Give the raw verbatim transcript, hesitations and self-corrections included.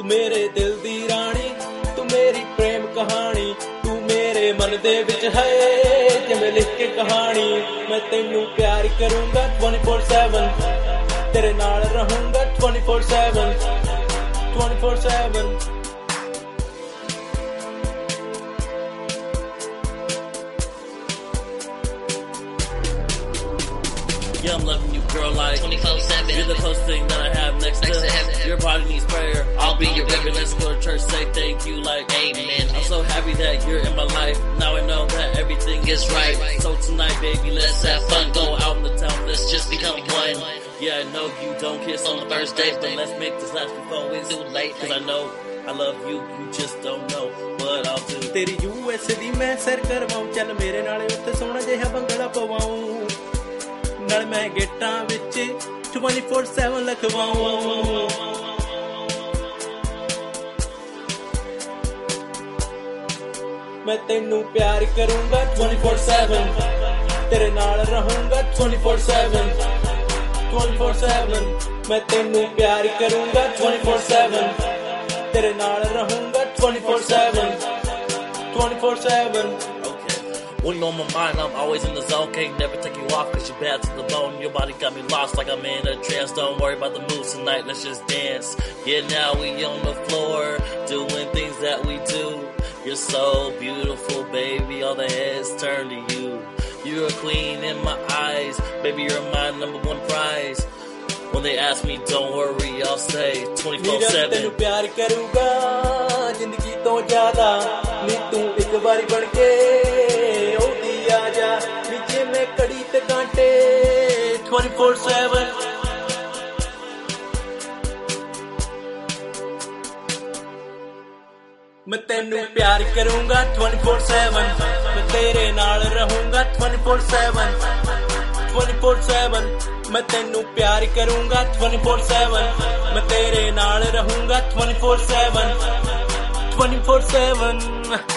तू मेरे दिल दी रानी, तू मेरी प्रेम कहानी, तू मेरे मन दे विच है जिवें लिख के कहानी। मैं तेनू प्यार करूंगा ट्वेंटी फोर सेवन, तेरे नाल रहूंगा twenty four seven, twenty four seven. Yeah, I'm loving you, girl, like twenty-four seven. You're the closest thing that I have next, next to, to heaven. Your body needs prayer. I'll be your baby. Let's go to church, say thank you, like amen. I'm so happy that you're in my life. Now I know that everything is right. So tonight, baby, let's have fun. Go out in the town, let's just become one. Yeah, I know you don't kiss on the first date, but let's make this last before it's too late. Cause I know I love you, you just don't know what I'll do. तेरी US दी मैं सैर करवाऊं, चल मेरे नाले उत्ते सोहना जिहा भंगड़ा पवाऊं, नाल मैं गेटां विच ट्वेंटी फोर सेवन लखवाऊं। मैं तेनू प्यार करूंगा ट्वेंटी फोर सेवन, तेरे नाल रहूंगा twenty four seven, twenty four seven. मैं तेनू प्यार करूंगा ट्वेंटी फोर सेवन, तेरे नाल रहूंगा twenty four seven, twenty four seven. When you're on my mind, I'm always in the zone. Can't never take you off cause you're bad to the bone. Your body got me lost like I'm in a trance. Don't worry about the moves tonight, let's just dance. Yeah, now we on the floor, doing things that we do. You're so beautiful, baby, all the heads turn to you. You're a queen in my eyes, baby, you're my number one prize. When they ask me, don't worry, I'll say twenty-four seven. तेनू प्यार करूंगा जिंदगी तो ज्यादा, नी तू एक बारी बन के ओदी आ जा, नीचे में कड़ी ते कांटे ट्वेंटी फोर सेवन। मैं तेनू प्यार करूंगा ट्वेंटी फोर सेवन, मैं तेरे नाल रहूंगा twenty four seven, twenty four seven. मैं तेनू प्यार करूंगा ट्वेंटी फोर सेवन, मैं तेरे नाल रहूंगा twenty four seven, twenty four seven.